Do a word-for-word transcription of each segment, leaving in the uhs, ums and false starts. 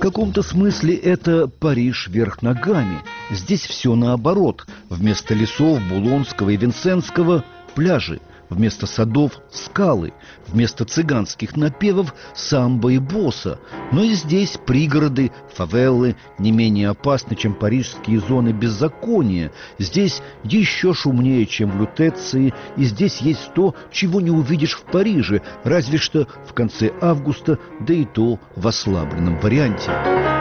каком-то смысле это Париж вверх ногами. Здесь все наоборот. Вместо лесов Булонского и Винсентского – пляжи. Вместо садов – скалы. Вместо цыганских напевов – самбо и босса. Но и здесь пригороды, фавелы не менее опасны, чем парижские зоны беззакония. Здесь еще шумнее, чем в Лютеции. И здесь есть то, чего не увидишь в Париже, разве что в конце августа, да и то в ослабленном варианте.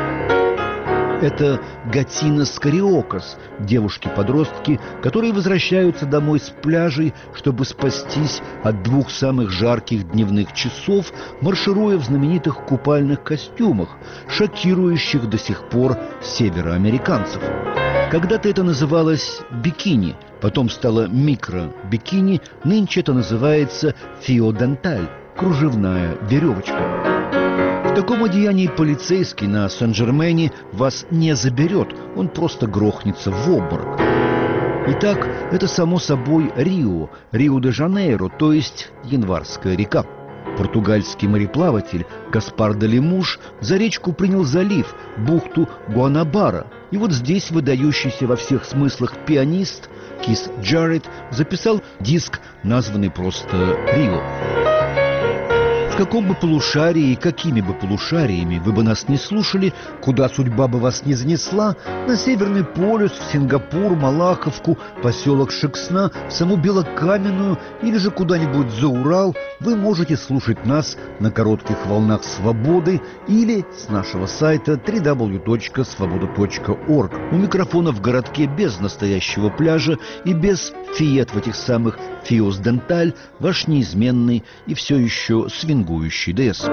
Это Гатинос Кариокос, девушки-подростки, которые возвращаются домой с пляжей, чтобы спастись от двух самых жарких дневных часов, маршируя в знаменитых купальных костюмах, шокирующих до сих пор североамериканцев. Когда-то это называлось бикини, потом стало микро-бикини, нынче это называется фиоденталь, кружевная веревочка. В таком одеянии полицейский на Сен-Жермене вас не заберет, он просто грохнется в обморок. Итак, это само собой Рио, Рио-де-Жанейро, то есть Январская река. Португальский мореплаватель Гаспар де Лемуш за речку принял залив, бухту Гуанабара. И вот здесь выдающийся во всех смыслах пианист Кис Джаред записал диск, названный просто «Рио». В каком бы полушарии и какими бы полушариями вы бы нас не слушали, куда судьба бы вас не занесла, на Северный полюс, в Сингапур, Малаховку, поселок Шексна, в саму Белокаменную или же куда-нибудь за Урал, вы можете слушать нас на коротких волнах свободы или с нашего сайта дабл ю дабл ю дабл ю точка свобода точка орг. У микрофона в городке без настоящего пляжа и без фиет в этих самых фиос денталь ваш неизменный и все еще свингующий ДС.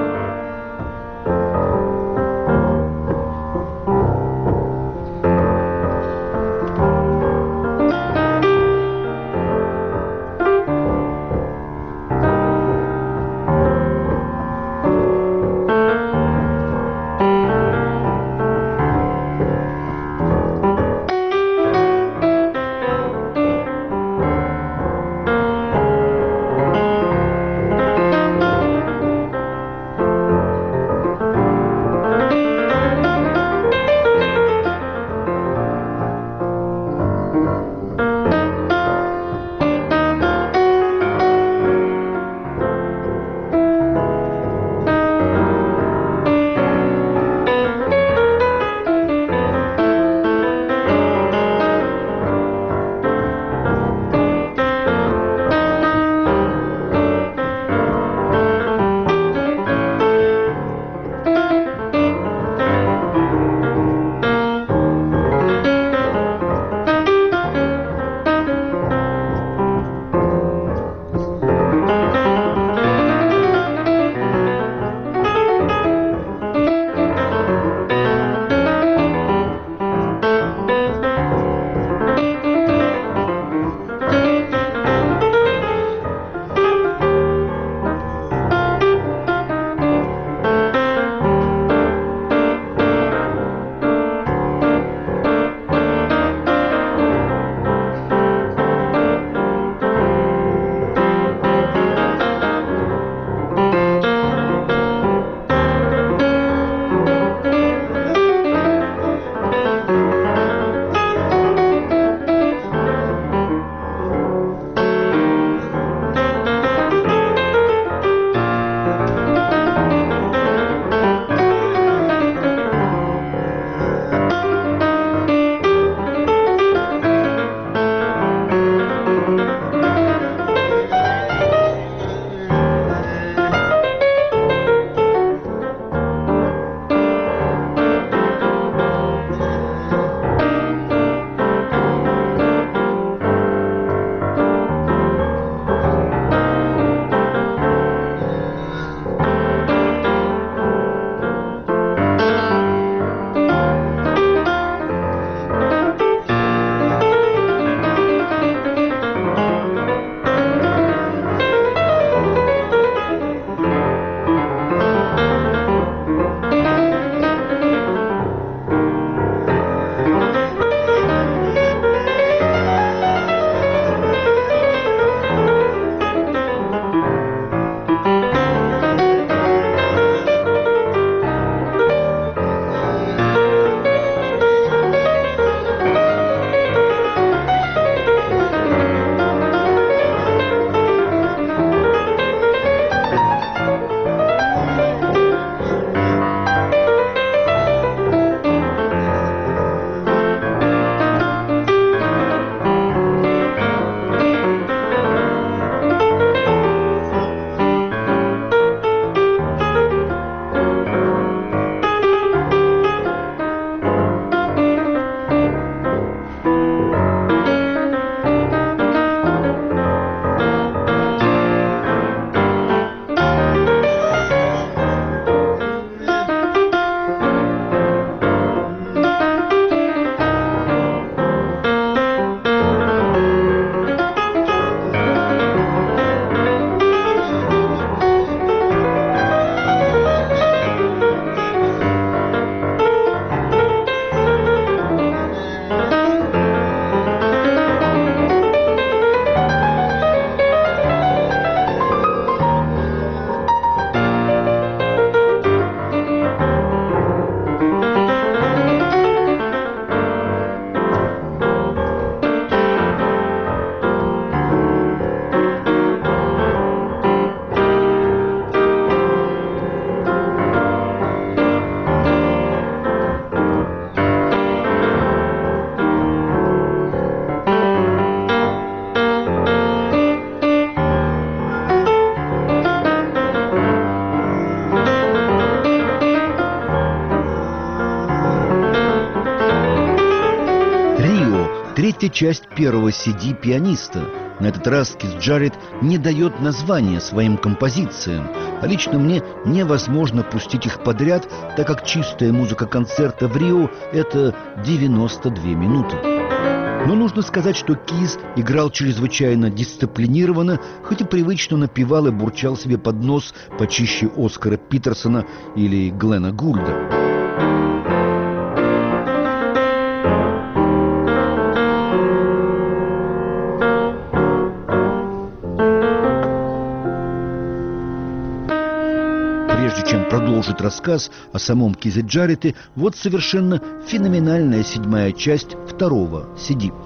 часть первого си ди пианиста. На этот раз Кис Джарретт не дает названия своим композициям, а лично мне невозможно пустить их подряд, так как чистая музыка концерта в Рио – это девяносто две минуты. Но нужно сказать, что Кис играл чрезвычайно дисциплинированно, хоть и привычно напевал и бурчал себе под нос почище Оскара Питерсона или Глена Гульда. Прежде чем продолжить рассказ о самом Кизе Джарретте, вот совершенно феноменальная седьмая часть второго си ди.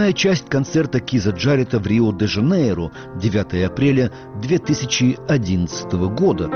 вступительная часть концерта Киза Джарета в Рио-де-Жанейро, девятого апреля две тысячи одиннадцатого года.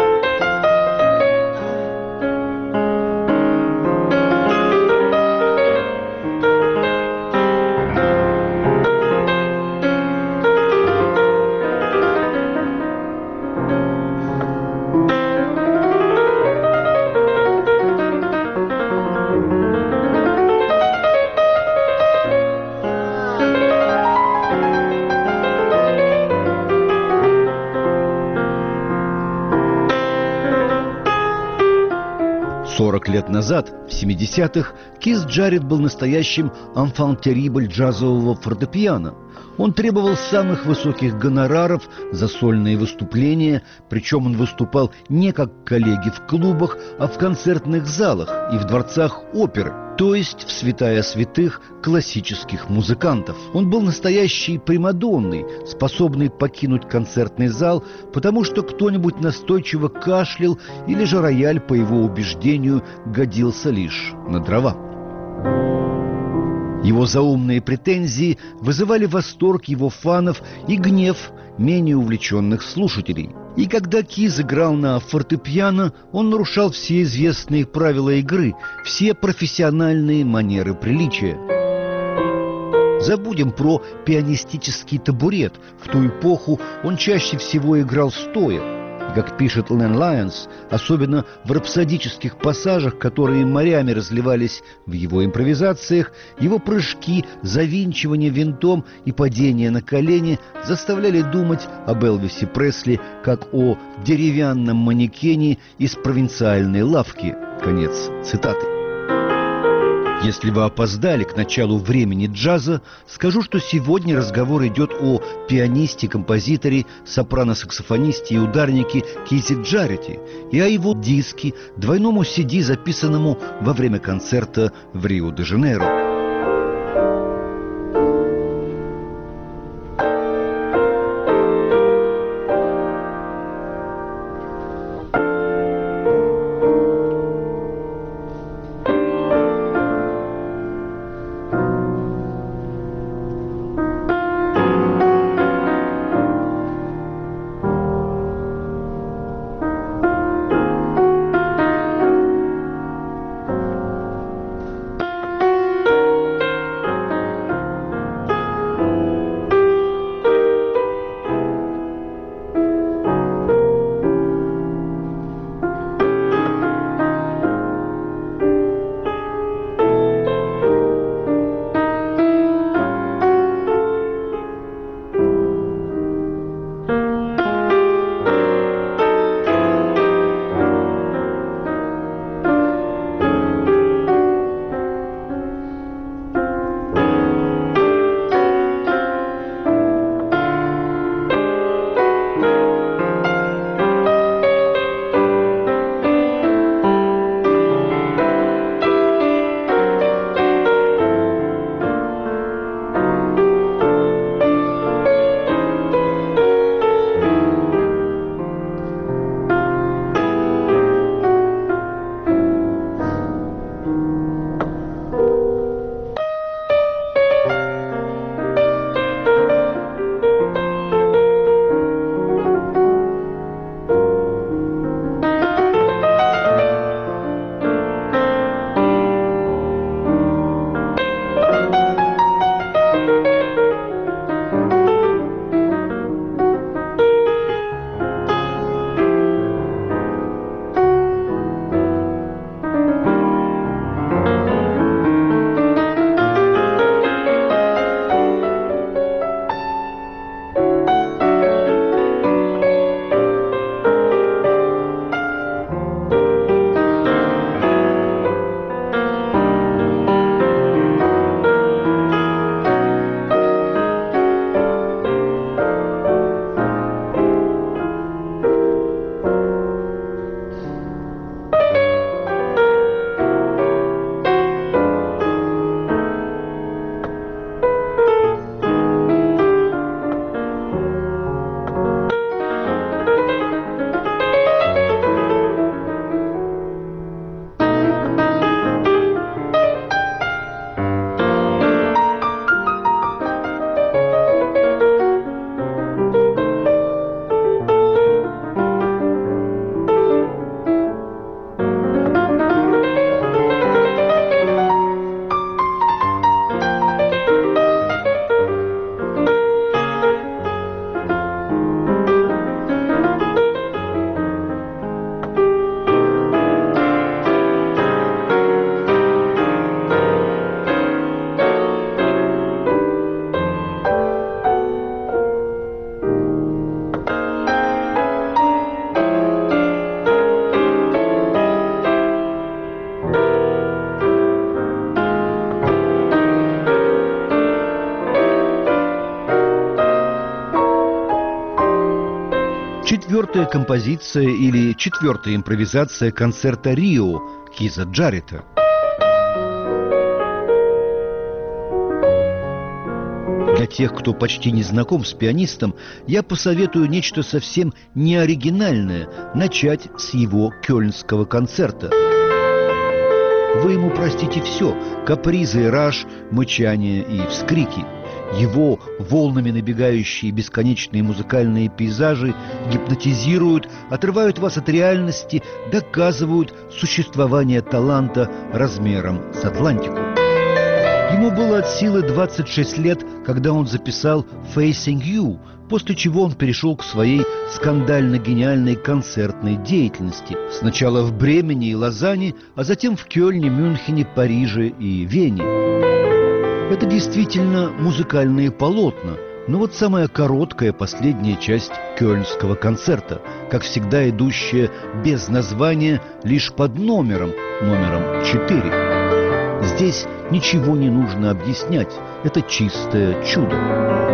сорок лет назад, в семидесятых, Киз Джарет был настоящим «enfant terrible» джазового фортепиано. Он требовал самых высоких гонораров за сольные выступления, причем он выступал не как коллеги в клубах, а в концертных залах и в дворцах оперы, то есть в святая святых классических музыкантов. Он был настоящей примадонной, способной покинуть концертный зал, потому что кто-нибудь настойчиво кашлял, или же рояль, по его убеждению, годился лишь на дрова. Его заумные претензии вызывали восторг его фанов и гнев менее увлеченных слушателей. И когда Киз играл на фортепиано, он нарушал все известные правила игры, все профессиональные манеры приличия. Забудем про пианистический табурет. В ту эпоху он чаще всего играл стоя. И, как пишет Лэн Лайонс, особенно в рапсодических пассажах, которые морями разливались в его импровизациях, его прыжки, завинчивание винтом и падение на колени заставляли думать об Элвисе Пресли как о деревянном манекене из провинциальной лавки. Конец цитаты. Если вы опоздали к началу времени джаза, скажу, что сегодня разговор идет о пианисте, композиторе, сопрано-саксофонисте и ударнике Кизе Джарете и о его диске, двойному си ди, записанному во время концерта в Рио-де-Жанейро. четвертая композиция или четвертая импровизация концерта «Рио» Киза Джарета. Для тех, кто почти не знаком с пианистом, я посоветую нечто совсем неоригинальное – начать с его кёльнского концерта. Вы ему простите все – капризы и раж, мычание и вскрики. Его волнами набегающие бесконечные музыкальные пейзажи гипнотизируют, отрывают вас от реальности, доказывают существование таланта размером с Атлантику. Ему было от силы двадцать шесть лет, когда он записал «Facing You», после чего он перешел к своей скандально-гениальной концертной деятельности. Сначала в Бремене и Лозанне, а затем в Кёльне, Мюнхене, Париже и Вене. Это действительно музыкальные полотна, но вот самая короткая последняя часть кёльнского концерта, как всегда идущая без названия, лишь под номером, номером четыре. Здесь ничего не нужно объяснять, это чистое чудо.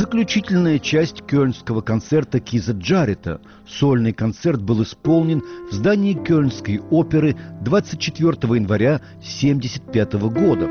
заключительная часть кёльнского концерта Киза Джарета. Сольный концерт был исполнен в здании Кёльнской оперы двадцать четвёртого января тысяча девятьсот семьдесят пятого года.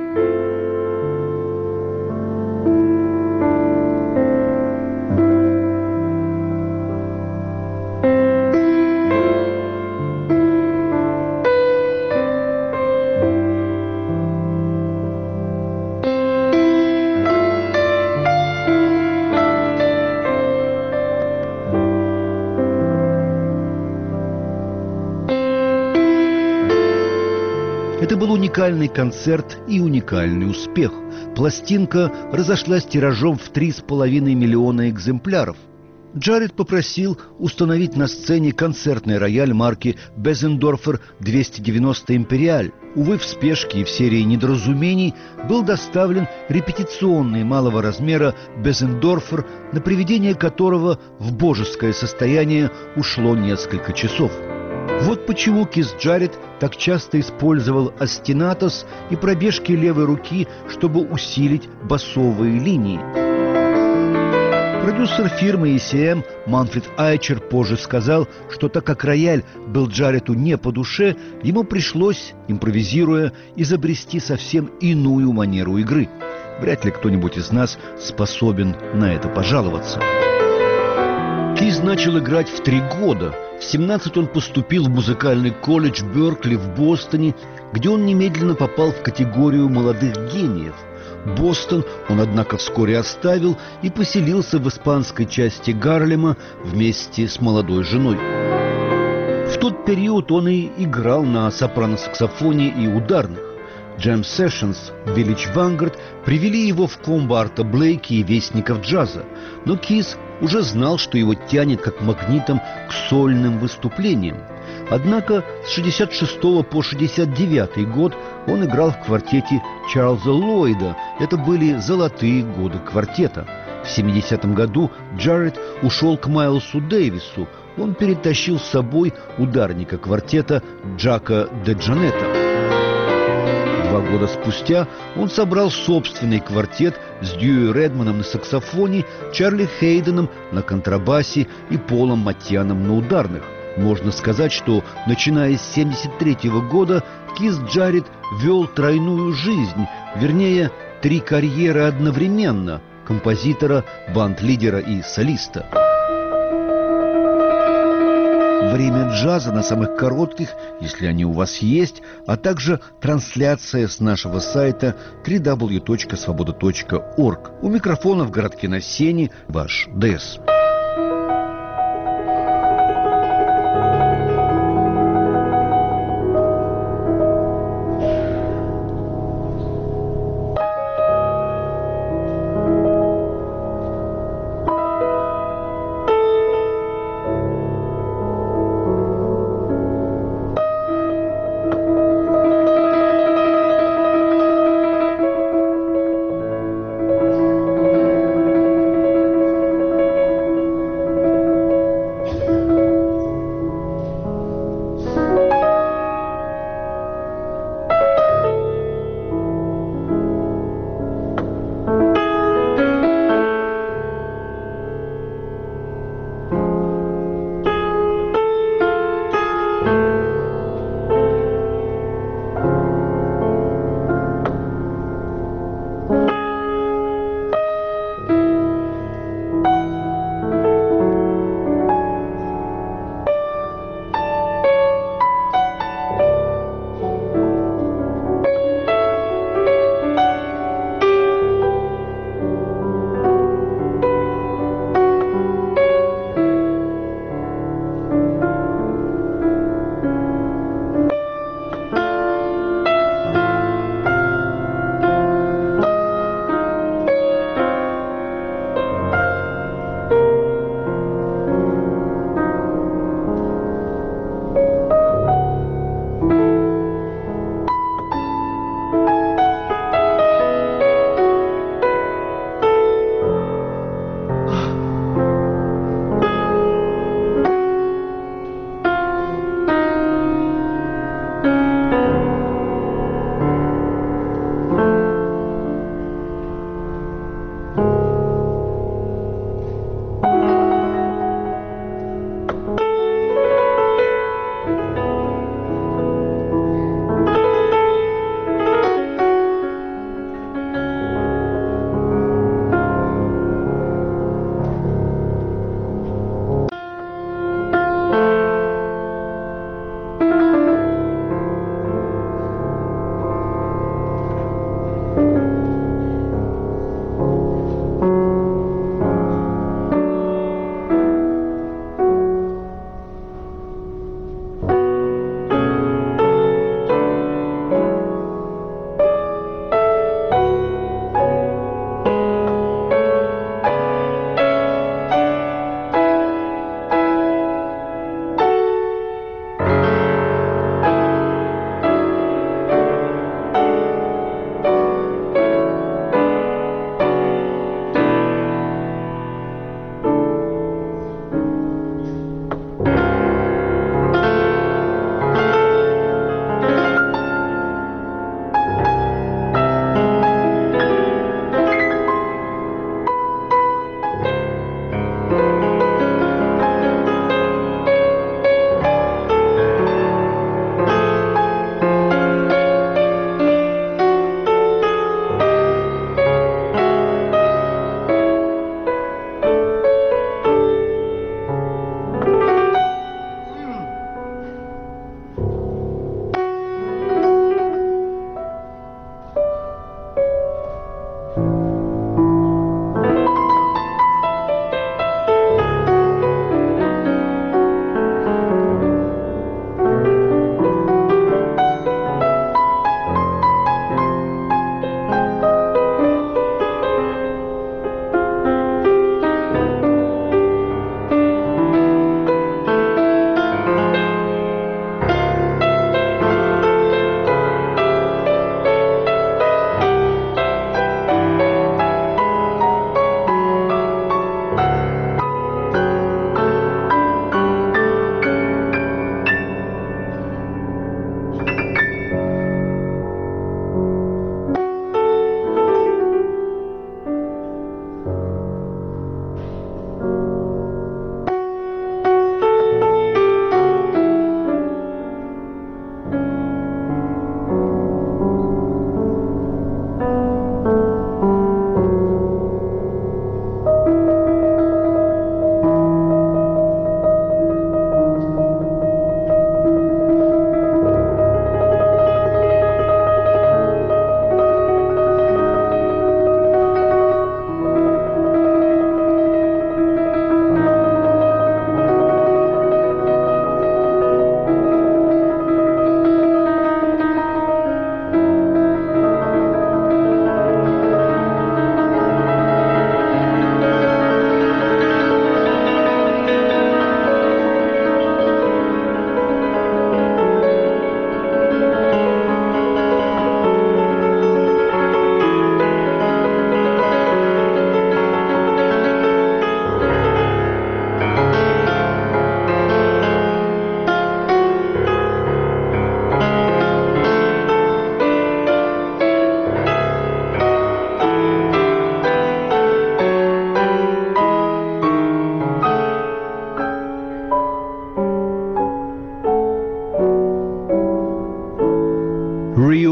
Это был уникальный концерт и уникальный успех. Пластинка разошлась тиражом в три с половиной миллиона экземпляров. Джаред попросил установить на сцене концертный рояль марки Безендорфер двести девяносто Империаль. Увы, в спешке и в серии недоразумений был доставлен репетиционный малого размера Безендорфер, на приведение которого в божеское состояние ушло несколько часов. Вот почему Киз Джаред так часто использовал остинатос и пробежки левой руки, чтобы усилить басовые линии. Продюсер фирмы и си эм Манфред Айчер позже сказал, что так как рояль был Джареду не по душе, ему пришлось, импровизируя, изобрести совсем иную манеру игры. Вряд ли кто-нибудь из нас способен на это пожаловаться. Киз начал играть в три года. В семнадцать он поступил в музыкальный колледж Беркли в Бостоне, где он немедленно попал в категорию молодых гениев. Бостон он, однако, вскоре оставил и поселился в испанской части Гарлема вместе с молодой женой. В тот период он и играл на сопрано-саксофоне и ударных. Джем Сешенс, Village Vanguard привели его в комбо Арта Блейки и Вестников джаза, но Киз уже знал, что его тянет как магнитом к сольным выступлениям. Однако с шестьдесят шестого по шестьдесят девятый год он играл в квартете Чарльза Ллойда. Это были золотые годы квартета. В семидесятом году Джаред ушел к Майлсу Дэвису. Он перетащил с собой ударника квартета Джака де Джанетта. Два года спустя он собрал собственный квартет с Дьюи Редманом на саксофоне, Чарли Хейденом на контрабасе и Полом Матьяном на ударных. Можно сказать, что, начиная с семьдесят третьего года, Киз Джаред вел тройную жизнь, вернее, три карьеры одновременно – композитора, банд-лидера и солиста. Время джаза на самых коротких, если они у вас есть, а также трансляция с нашего сайта дабл ю дабл ю дабл ю точка свобода точка орг. У микрофона в городке на Сене ваш ДЭС.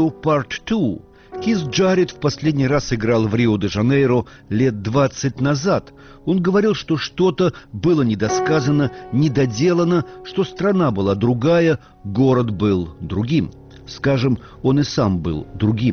Рио Part два. Кис Джаред в последний раз играл в Рио-де-Жанейро лет двадцать назад. Он говорил, что что-то было недосказано, недоделано, что страна была другая, город был другим. Скажем, он и сам был другим.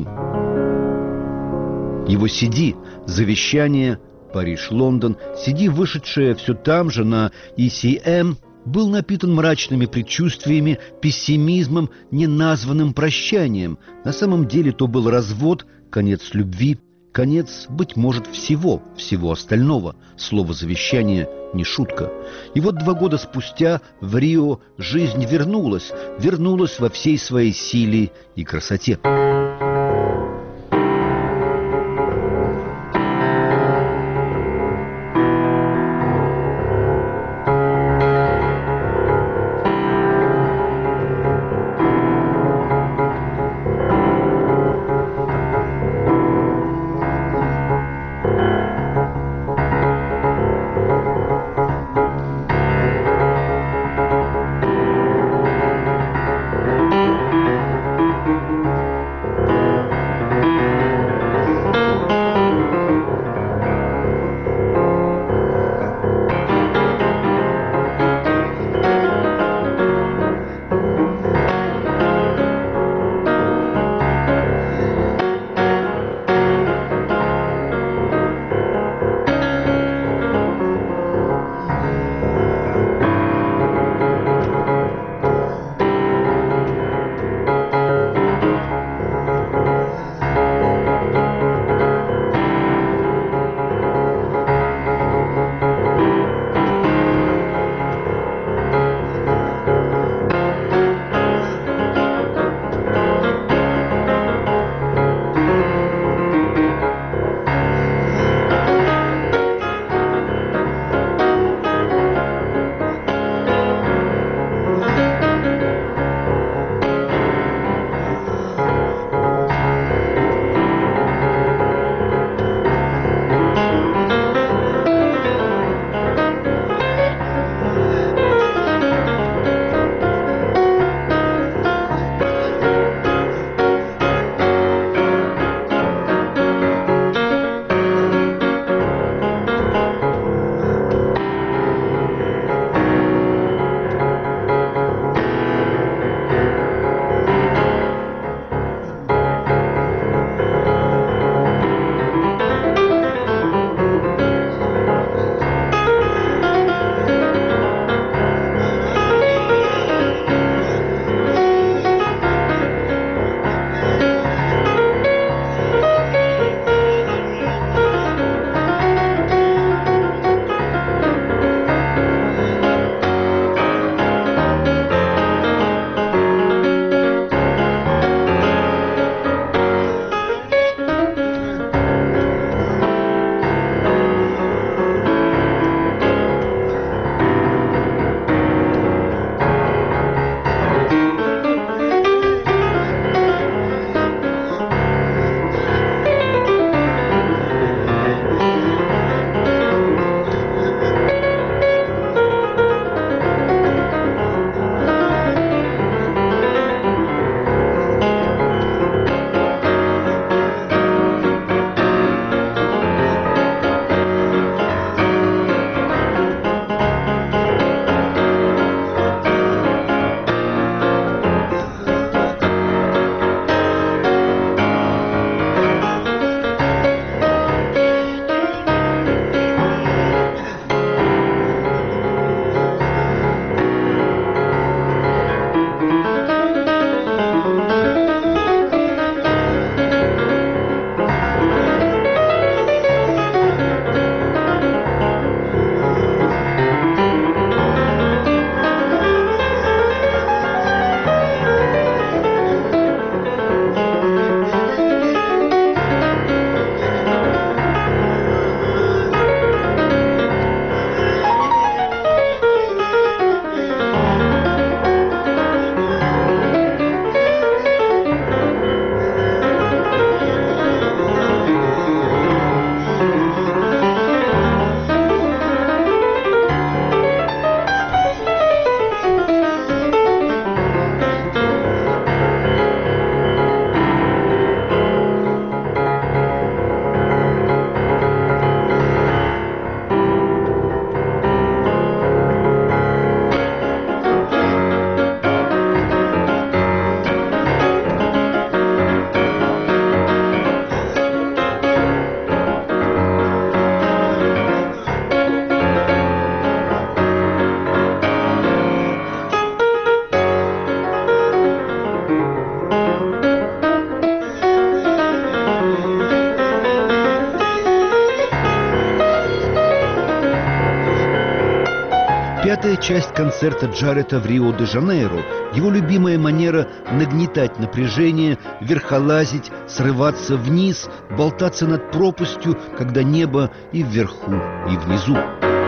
Его си ди «Завещание», Париж-Лондон, си ди, вышедшее все там же на и си эм, был напитан мрачными предчувствиями, пессимизмом, неназванным прощанием. На самом деле то был развод, конец любви, конец, быть может, всего, всего остального. Слово «завещание» не шутка. И вот два года спустя в Рио жизнь вернулась, вернулась во всей своей силе и красоте. Вторая часть концерта Джаретта в Рио-де-Жанейро, его любимая манера нагнетать напряжение, верхолазить, срываться вниз, болтаться над пропастью, когда небо и вверху, и внизу.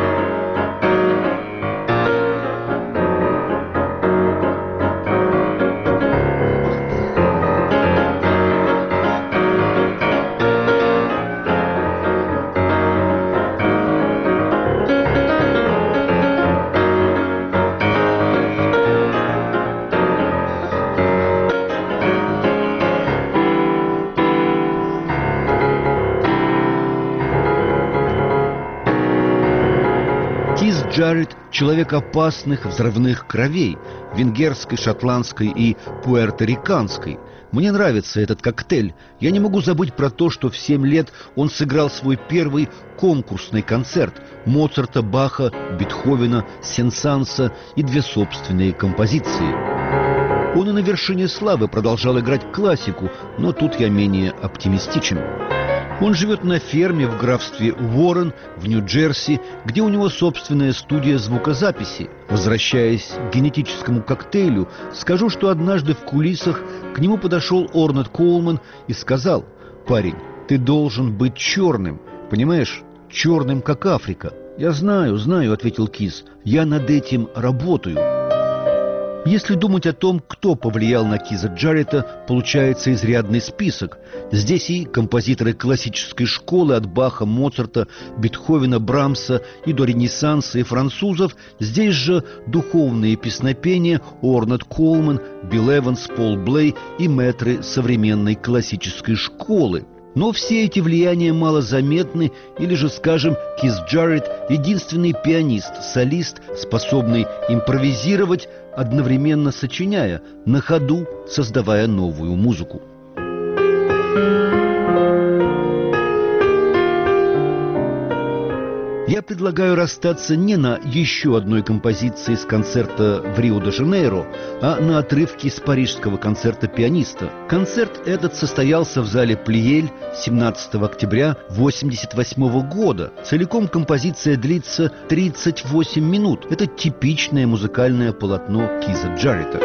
Кис Джарретт – человек опасных взрывных кровей, венгерской, шотландской и пуэрториканской. Мне нравится этот коктейль. Я не могу забыть про то, что в семь лет он сыграл свой первый конкурсный концерт Моцарта, Баха, Бетховена, Сен-Санса и две собственные композиции. Он и на вершине славы продолжал играть классику, но тут я менее оптимистичен. Он живет на ферме в графстве Уоррен в Нью-Джерси, где у него собственная студия звукозаписи. Возвращаясь к генетическому коктейлю, скажу, что однажды в кулисах к нему подошел Орнет Коулман и сказал: «Парень, ты должен быть черным, понимаешь, черным, как Африка». «Я знаю, знаю», — ответил Кис, — «я над этим работаю». Если думать о том, кто повлиял на Киза Джарретта, получается изрядный список. Здесь и композиторы классической школы от Баха, Моцарта, Бетховена, Брамса и до Ренессанса и французов. Здесь же духовные песнопения Орнет Коулман, Билл Эванс, Пол Блей и мэтры современной классической школы. Но все эти влияния малозаметны, или же, скажем, Кис Джарретт – единственный пианист, солист, способный импровизировать, одновременно сочиняя, на ходу создавая новую музыку. Я предлагаю расстаться не на еще одной композиции с концерта в Рио-де-Жанейро, а на отрывке с парижского концерта пианиста. Концерт этот состоялся в зале Плиель семнадцатого октября тысяча девятьсот восемьдесят восьмого года. Целиком композиция длится тридцать восемь минут. Это типичное музыкальное полотно Киза Джарретта.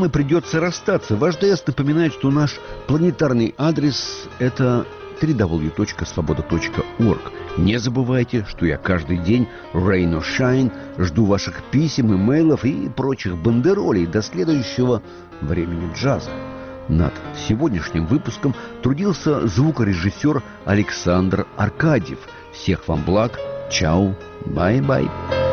и придется расстаться. Ваш ДС напоминает, что наш планетарный адрес – это дабл ю дабл ю дабл ю точка свобода точка орг. Не забывайте, что я каждый день, rain or shine, жду ваших писем, имейлов и прочих бандеролей до следующего времени джаза. Над сегодняшним выпуском трудился звукорежиссер Александр Аркадьев. Всех вам благ. Чао. Бай-бай.